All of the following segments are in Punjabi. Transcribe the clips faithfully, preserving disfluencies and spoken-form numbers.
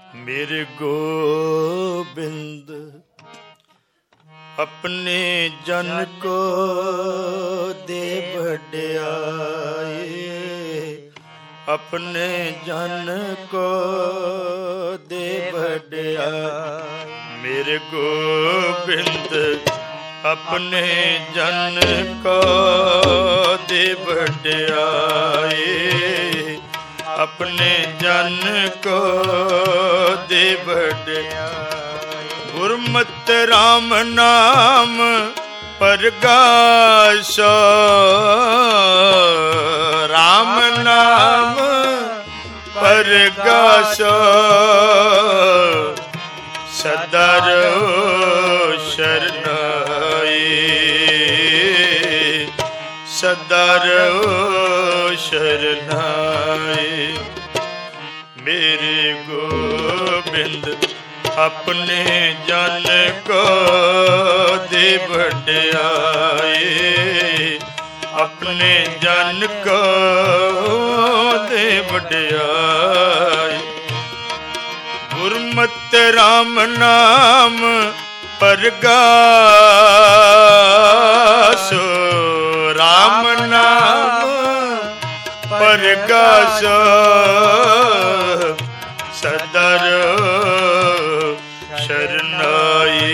ਮੇਰੇ ਗੋਬਿੰਦ ਆਪਣੇ ਜਨ ਕੋ ਦੇ ਵਡਿਆਈ, ਆਪਣੇ ਜਨ ਕੋ ਦੇ ਵਡਿਆਈ। ਮੇਰੇ ਗੋਬਿੰਦ ਆਪਣੇ ਜਨ ਕੋ ਦੇ ਵਡਿਆਈ, ਆਪਣੇ ਜਨ ਕੋ ਦੇ ਵਡਿਆਈ। ਗੁਰਮਤਿ ਰਾਮ ਨਾਮ ਪਰਗਾਸੋ, ਰਾਮ ਨਾਮ ਪਰਗਾਸੋ। ਸਦਾ ਰਹੋ ਸ਼ਰਨਾਈ, ਸਦਾ ਰਹੋ ਸ਼ਰਨਾਈ। ਮੇਰੇ ਗੋਬਿੰਦ ਆਪਣੇ ਜਨ ਕੋ ਦੇ ਵਡਿਆਈ, ਆਪਣੇ ਜਨ ਕੋ ਦੇ ਵਡਿਆਈ। ਗੁਰਮਤਿ ਰਾਮ ਨਾਮ ਪਰਗਾਸੋ, ਰਾਮ ਨਾਮ ਪਰਗਾਸੋ। ਸਦਾ ਰਹੋ ਸ਼ਰਨਾਈ,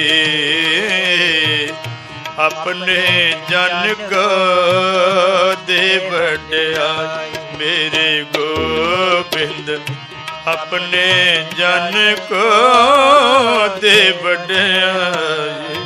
ਆਪਣੇ ਜਨ ਕੋ ਦੇ ਵਡਿਆਈ। ਮੇਰੇ ਗੋਬਿੰਦ ਆਪਣੇ ਜਨ ਕੋ ਦੇ ਵਡਿਆਈ।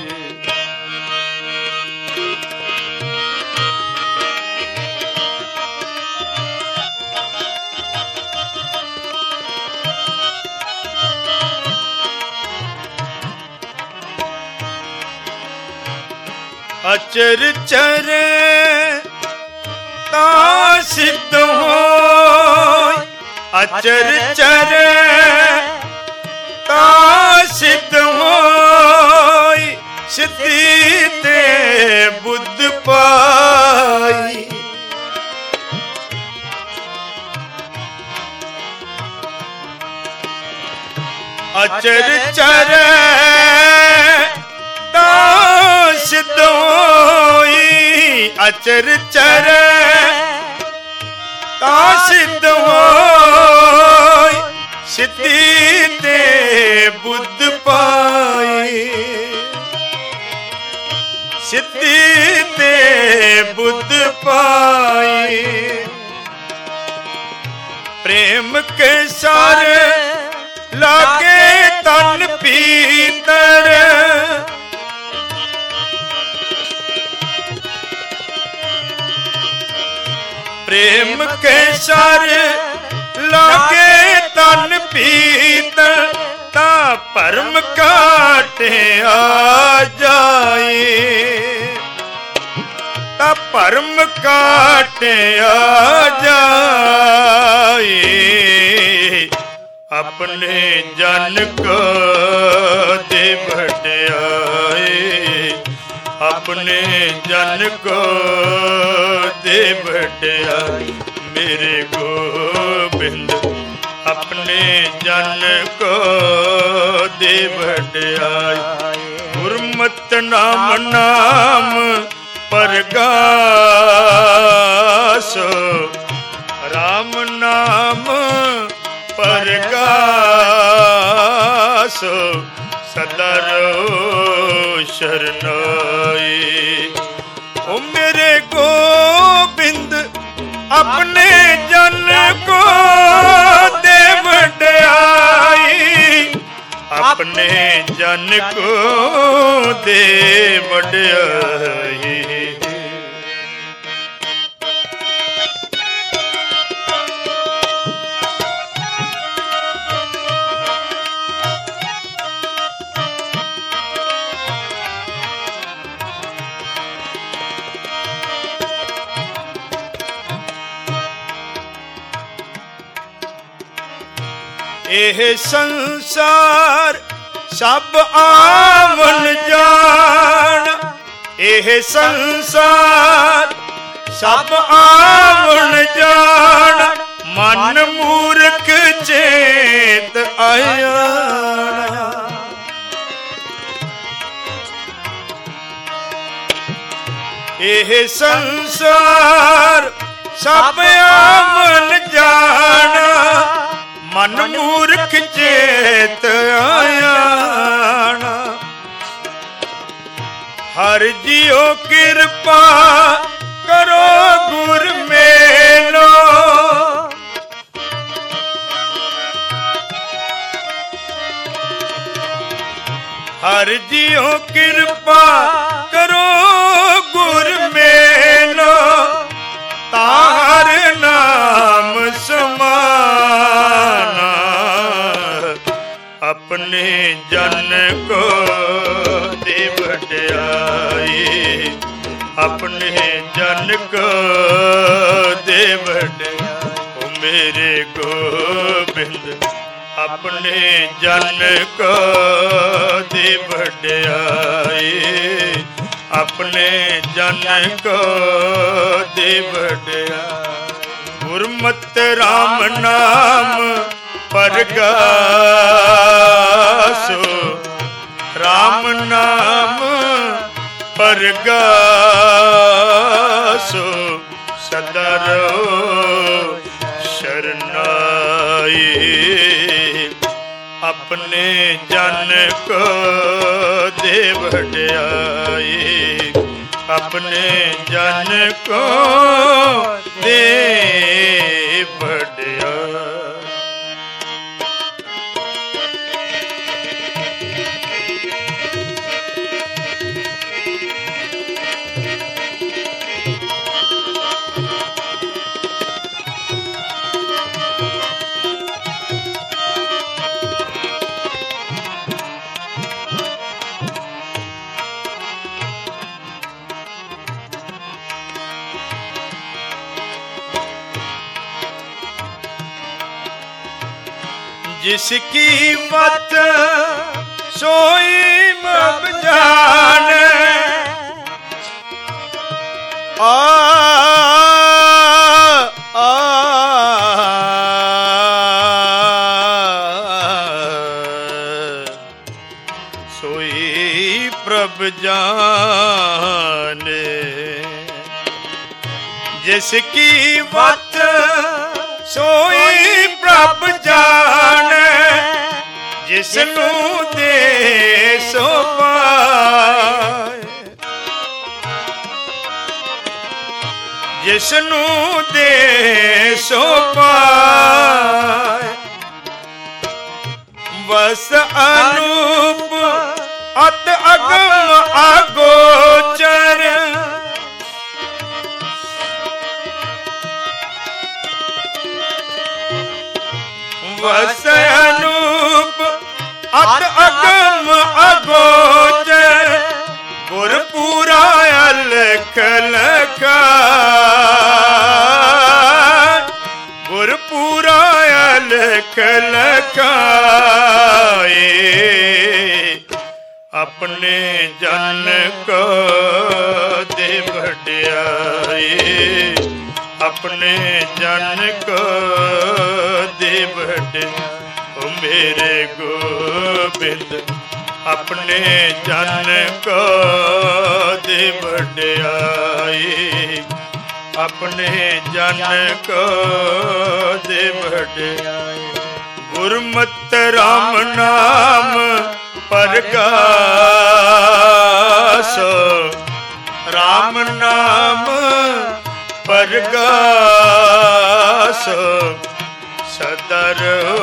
ਅਚਰ ਚਰੇ ਤਾਂ ਸਿੱਧ ਹੋਇ, ਅਚਰ ਚਰੇ ਤਾਂ ਸਿੱਧ ਹੋਇ। ਸਿੱਧੀ ਤੇ ਬੁੱਧ ਪਾਈ, ਅਚਰ ਚਰੇ ਤਾਂ ਸਿੱਧ ਹੋਈ, ਅਚਰ ਚਰੇ ਤਾਂ ਸਿੱਧ ਹੋਈ। ਸਿੱਧੀ ਤੇ ਬੁੱਧ ਪਾਈ, ਸਿੱਧੀ ਤੇ ਬੁੱਧ ਪਾਈ। ਪ੍ਰੇਮ ਕੇ ਸਾਰੇ ਲਾਗੇ ਤਨ ਪੀਤਰ, ਪ੍ਰੇਮ ਕੇ ਸਰ ਲਾਗੇ ਤਨ ਪੀਤਰ। ਤਾਂ ਭਰਮ ਕਾਟਿਆ ਜਾਏ, ਤਾਂ ਭਰਮ ਕਾਟਿਆ ਜਾਏ। ਆਪਣੇ ਜਨ ਕੋ ਦੇ ਵਡਿਆਈ, ਆਪਣੇ ਜਨ ਕੋ ਦੇ ਵਡਿਆਈ। ਮੇਰੇ ਗੋਬਿੰਦ ਆਪਣੇ ਜਨ ਕੋ ਦੇ ਵਡਿਆਈ। ਗੁਰਮਤਿ ਨਾਮ ਨਾਮ ਪਰਗਾਸੋ, ਰਾਮ ਨਾਮ ਪਰਗਾਸੋ। ਸਦਾ ਰਹੋ ਸ਼ਰਨਾਈ। ਓ ਮੇਰੇ ਗੋਬਿੰਦ ਆਪਣੇ ਜਨ ਕੋ ਦੇ ਵਡਿਆਈ, ਆਪਣੇ ਜਨ ਕੋ ਦੇ ਵਡਿਆਈ। ਇਹ ਸੰਸਾਰ ਸਭ ਆਵਣ ਜਾਣ, ਇਹ ਸੰਸਾਰ ਸਭ ਆਵਣ ਜਾਣ। ਮਨ ਮੂਰਖ ਚੇਤ ਆਇਆ, ਇਹ ਸੰਸਾਰ ਸਭ ਆਵਨ ਜਾਣਾ, ਮਨ ਮੂਰਖ ਚੇਤ ਆਇਆਣਾ। ਹਰ ਜੀਓ ਕਿਰਪਾ ਕਰੋ ਗੁਰ ਮੇਲੋ, ਹਰ ਜੀਓ ਕਿਰਪਾ ਕਰੋ ਗੁਰ ਮੇਲੋ, ਤਾਹਰ ਨਾਮ ਸਮਾਨਾ। ਆਪਣੇ ਜਨ ਕੋ ਦੇ ਵਡਿਆਈ, ਆਪਣੇ ਜਨ ਕੋ ਦੇ ਵਡਿਆਈ। ਓ ਮੇਰੇ ਗੋਬਿੰਦ ਆਪਣੇ ਜਨ ਕੋ ਦੇ ਵਡਿਆਈ, ਆਪਣੇ ਜਨ ਕੋ ਦੇ ਵਡਿਆਈ। ਗੁਰਮਤਿ ਰਾਮ ਨਾਮ ਪਰਗਾਸੋ, ਰਾਮ ਨਾਮ ਪਰਗਾਸੋ, ਸਦਾ ਰਹੋ ਸ਼ਰਨਾਈ। ਆਪਣੇ ਜਨ ਕੋ ਦੇ ਵਡਿਆਈ, ਆਪਣੇ ਜਨ ਕੋ ਦੇ ਵਡਿਆਈ। जिसकी मत सोई मब जाने, आ आ सोई प्रभ जाने। जिसकी मत सोई प्रभ जाने, जिसनू दे सो पाए, जिसनू दे सो पाए। बस अनूप अत अगम अगोचर, बस अनूप अत अगम अगोचर। गुरपूरा अलख लखाए, गुरपूरा अलख लखाए। अपने जन को दे वडਿਆਈ, अपने जन को दे वडਿਆਈ। ओ मेरे गोबिंद अपने जन को दे वडਿਆਈ, अपने जन को दे वडਿਆਈ। गुरमति राम नाम परगासो, राम नाम परगासो, सदा रहो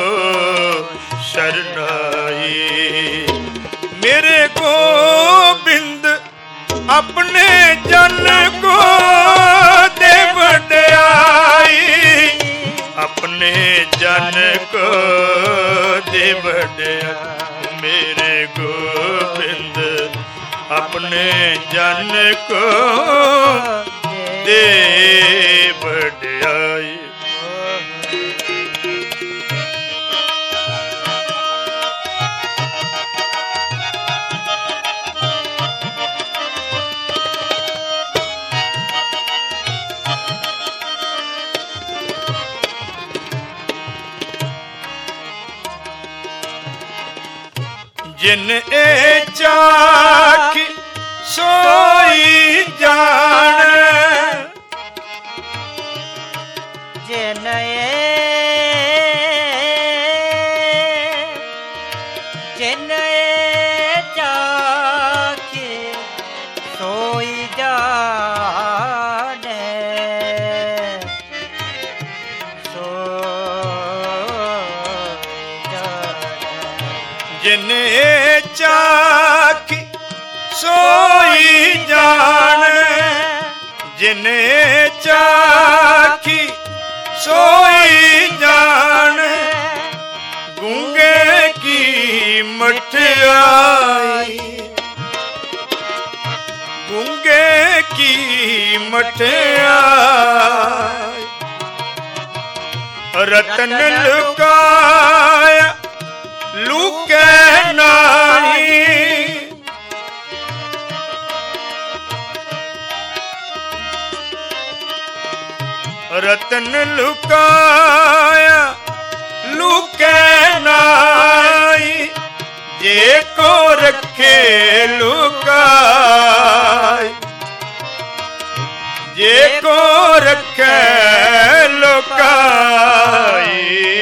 शरनाई। मेरे गोबिंद अपने जन को दे वडਿਆਈ, अपने जन को दे वडਿਆਈ। मेरे गोबिंद अपने जन को दे वडਿਆਈ। जिन ए चाख सोई जान, जिने चाखे सोई जाने सो जिने चाखी सोई जाने जिने चाखी सोई जाने गूंगे की मठियाई गूंगे की मठियाई रतन लुकाया लुके नाई रतन लुकाया लुके नाई जे को रखे लुकाई जे को रखे लुकाई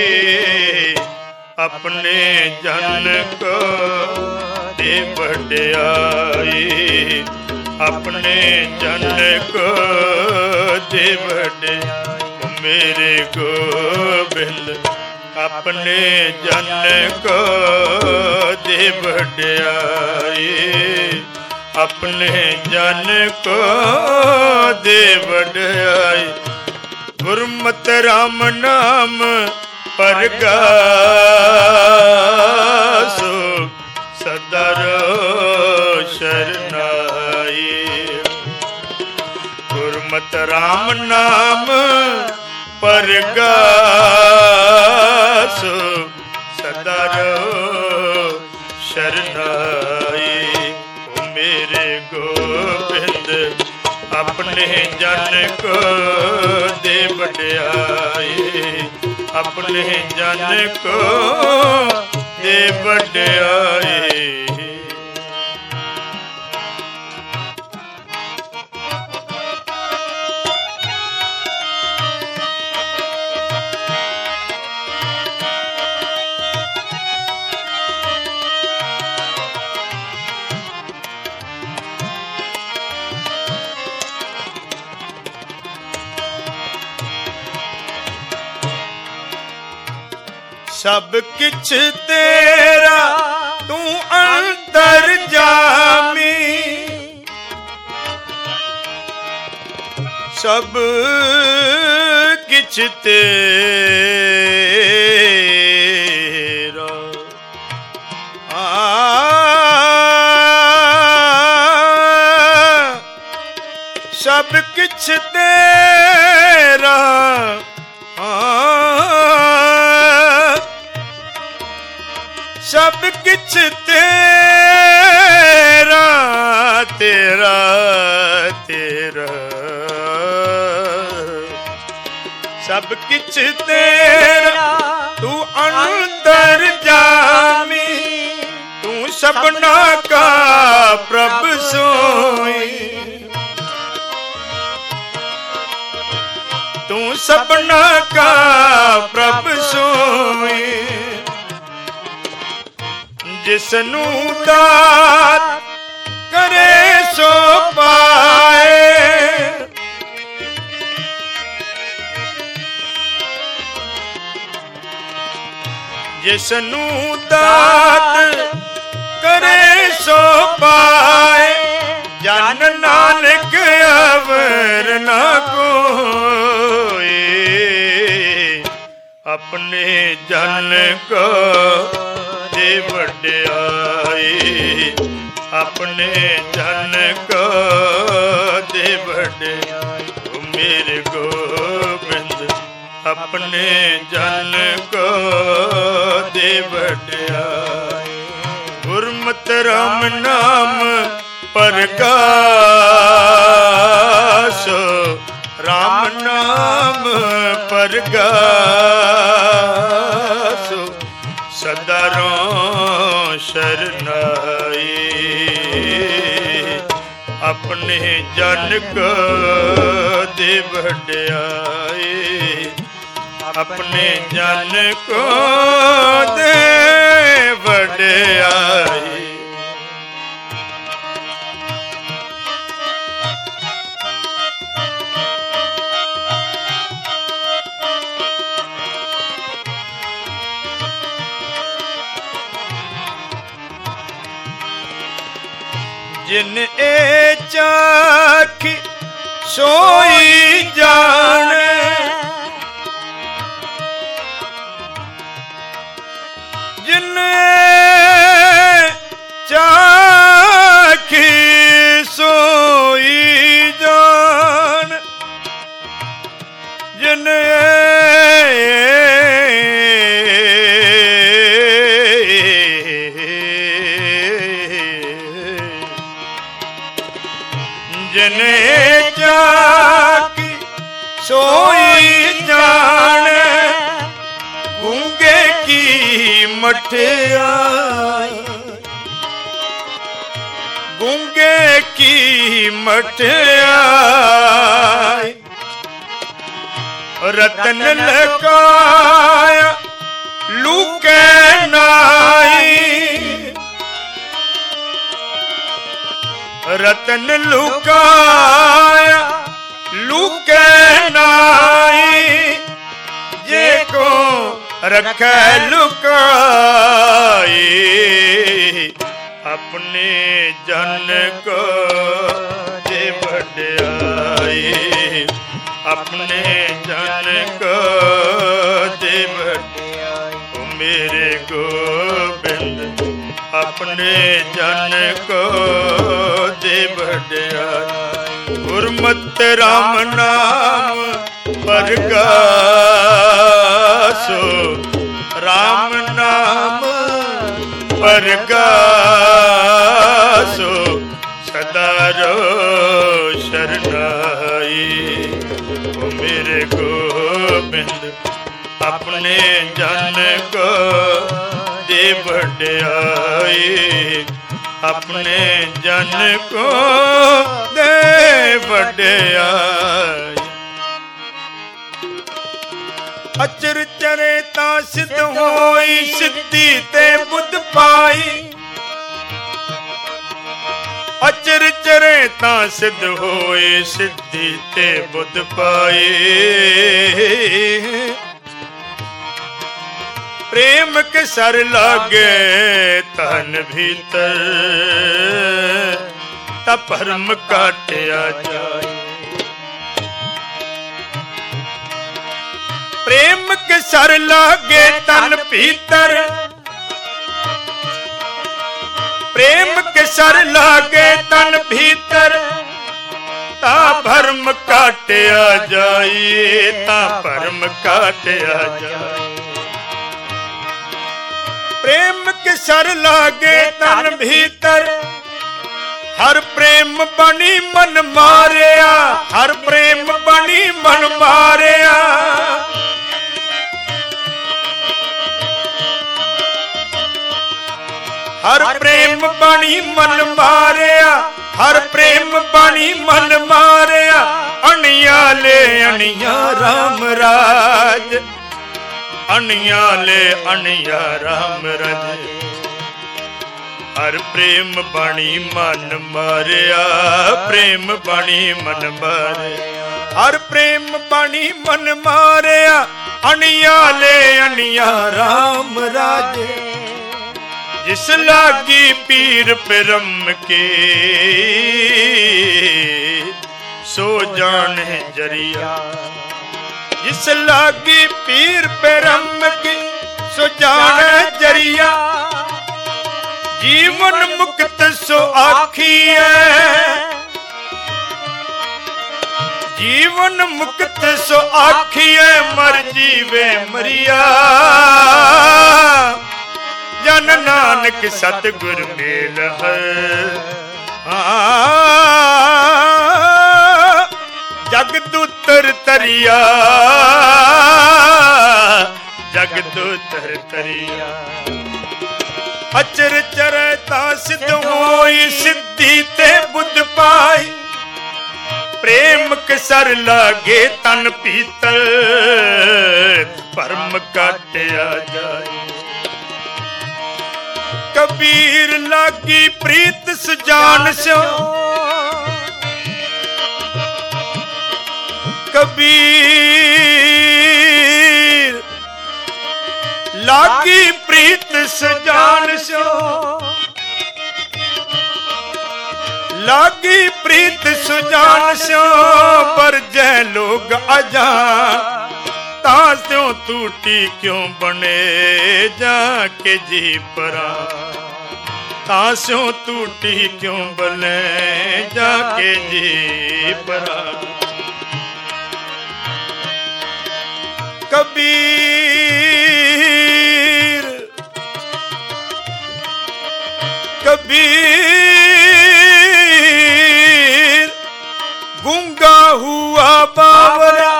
अपने जन को दे बढ़ाई अपने जन को दे बढ़ाई मेरे गोबिंद अपने जन को दे बढ़ाई अपने जन को दे बढ़ाई गुरमत राम नाम परगासो सदा शरणाई गुरमत राम नाम परगासो सदा शरणाई ओ मेरे गोबिंद अपने जन को दे बढ़ाई अपने जन को दे बढ़ाई सब किछ तेरा तू अंतर जामी सब किछ तेरा आ सब किछ तेरा सब किछ तेरा तेरा तेरा सब किछ तेरा तू अंतर जामी तू सबना का प्रभु सोई तू सबना का प्रभु सोई जिसनू दात करे सो पाए जिसनू दात करे सो पाए जन नानक अवर न कोई अपने जन को दे बढ़ाई अपने जन को दे बढ़ाई मेरे गोबिंद अपने जन को दे बढ़ाई गुरमत राम नाम परगासो राम नाम परगासो सदा शरणाई अपने जन को दे बढ़ाई अपने जन को दे बढ़ाई। ਜਿਨ ਏ ਚਾਖੀ ਸੋਈ ਜਾਣੇ, ਜਿਨ ਚਾਖੀ ਸੋਈ ਜਾਣ, ਜਿਨ ਜਿਨੇ ਚਾਖੀ ਸੋਈ ਜਾਣੇ, ਗੂੰਗੇ ਕੀ ਮਠਿਆਈ, ਗੂੰਗੇ ਕੀ ਮਠਿਆਈ, ਰਤਨ ਲਕਾਇਆ ਲੂਕੇ ਨਾਈ, ਰਤਨ ਲੁਕਾਇਆ ਲੁਕੇ ਨਾਈ, ਜੇ ਕੋ ਰਖੈ ਲੁਕਾਈ, ਆਪਣੇ ਜਨ ਕੋ ਜੇ ਵਡਿਆਈ, ਆਪਣੇ ਜਨ ਕੋ ਜੇ ਵਡਿਆਈ, ਓ ਮੇਰੇ ਗੋਬਿੰਦ ਆਪਣੇ ਜਨ ਕੋ ਦੇ ਵਡਿਆਈ, ਗੁਰਮਤਿ ਰਾਮ ਨਾਮ ਪਰਗਾਸੋ, ਰਾਮ ਨਾਮ ਪਰਗਾਸੋ, ਸਦਾ ਰਹੋ ਸ਼ਰਨਾਈ, ਓ ਮੇਰੇ ਗੋਬਿੰਦ ਆਪਣੇ ਜਨ ਕੋ ਦੇ ਵਡਿਆਈ, ਆਪਣੇ ਜਨ ਕੋ ਦੇ ਵਡਿਆਈ, ਅਚਰ ਚਰੇ ਤਾਂ ਸਿੱਧ ਹੋਈ, ਸਿੱਧੀ ਤੇ ਬੁੱਧ ਪਾਈ, ਅਚਰ ਚਰੇ ਤਾਂ ਸਿੱਧ ਹੋਈ, ਸਿੱਧੀ ਤੇ ਬੁੱਧ ਪਾਈ, ਪ੍ਰੇਮ ਕੇ ਸਰ ਲਾਗੇ ਤਨ ਭੀਤਰ, ਤਾ ਭਰਮ ਕਾਟਿਆ ਜਾਏ, ਪ੍ਰੇਮ ਕੇ ਸਰ ਲਾਗੇ ਤਨ ਭੀਤਰ, ਪ੍ਰੇਮ ਕੇ ਸਰ ਲਾਗੇ ਤਨ ਭੀਤਰ, ਤਾ ਭਰਮ ਕਾਟਿਆ ਜਾਏ, ਤਾ ਭਰਮ ਕਾਟਿਆ ਜਾਏ, ਪ੍ਰੇਮ ਕੇ ਸਰ ਲਾਗੇ ਤਨ ਭੀਤਰ, ਹਰ ਪ੍ਰੇਮ ਬਣੀ ਮਨ ਮਾਰਿਆ, ਹਰ ਪ੍ਰੇਮ ਬਣੀ ਮਨ ਮਾਰਿਆ, ਹਰ ਪ੍ਰੇਮ ਬਣੀ ਮਨ ਮਾਰਿਆ, ਹਰ ਪ੍ਰੇਮ ਬਣੀ ਮਨ ਮਾਰਿਆ, ਅਣਿਆ ਲੈ ਅਣਿਆ ਰਾਮ ਰਾਜ, ਅਣਿਆ ਲੈ ਅਣਿਆ ਰਾਮ ਰਾਜ, ਹਰ ਪ੍ਰੇਮ ਬਾਣੀ ਮਨ ਮਾਰਿਆ, ਪ੍ਰੇਮ ਬਾਣੀ ਮਨ ਮਾਰਿਆ, ਹਰ ਪ੍ਰੇਮ ਬਾਣੀ ਮਨ ਮਾਰਿਆ, ਅਣਿਆ ਲੈ ਅਣਿਆ ਰਾਮ ਰਾਜੇ, ਜਿਸ ਲਾਗੀ ਪੀਰ ਪਰਮ ਕੇ, ਸੋ ਜਾਣੇ ਜਰੀਆ, ਜਿਸ ਲਾਗੀ ਪੀਰ ਪਰਮ ਕੀ, ਸੋ ਜਾਣੇ ਜਰੀਆ, ਜੀਵਨ ਮੁਕਤ ਸੋ ਆਖੀਐ, ਜੀਵਨ ਮੁਕਤ ਸੋ ਆਖੀਐ, ਮਰ ਜੀਵੇ ਮਰੀਆ, ਜਨ ਨਾਨਕ ਸਤਿਗੁਰ ਮੇਲ ਹੈ, ਜਗਤ ਉਤਰ ਤਰੀਆ, ਜਗਤ ਉਤਰ ਤਰੀਆ, ਅਚਰ ਚਰੈ ਤਾਂ ਸਿੱਧ ਹੋਈ, ਸਿੱਧੀ ਤੇ ਬੁੱਧ ਪਾਈ, ਪ੍ਰੇਮ ਕੇ ਸਰ ਲਾਗੇ ਤਨ ਭੀਤਰ, ਭਰਮ ਕਾਟਿਆ ਜਾਏ, ਕਬੀਰ ਲਾਗੀ ਪ੍ਰੀਤ ਸੁਜਾਨ ਸਿਓ, ਕਬੀਰ ਲਾਗੀ ਪ੍ਰੀਤ ਸੁਜਾਨ ਸਿਓ, तेरी प्रीत सुजान स्यो पर जय लोग अजान तास्यों टूटी क्यों बने जाके जी परा तास्यों टूटी क्यों बने जाके जी परा कबीर कबीर गूंगा हुआ बावरा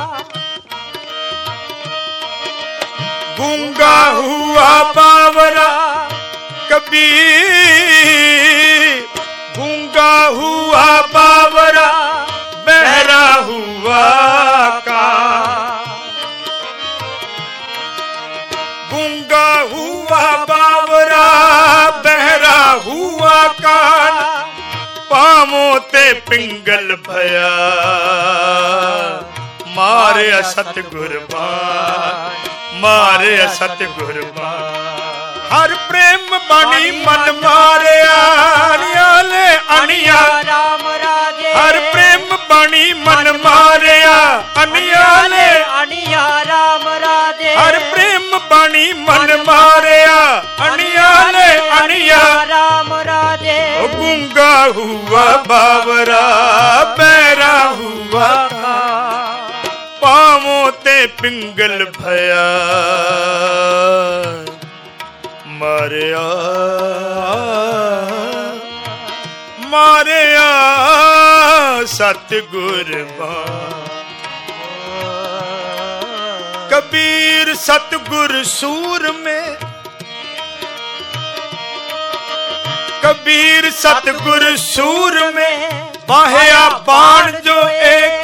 गूंगा हुआ बावरा कबीर गूंगा हुआ बावरा बहरा हुआ कान गूंगा हुआ बावरा बहरा हुआ कान पामों ते पिंगल भया मारे सतगुर बाण मारे सतगुर बाण हर प्रेम बनी मन मारे आले अनिया राम राजे हर प्रेम बनी मन मारे अनियाले अनिया राम राजे हर प्रेम बनी मन मारे अनियाले अनिया राम राजे गूंगा हुआ बावरा बैरा हुआ पावों ते पिंगल भया मारिया मारिया सतगुर बाण कबीर सतगुर सूर में कबीर सतगुर सूर में बाह्या बाण जो एक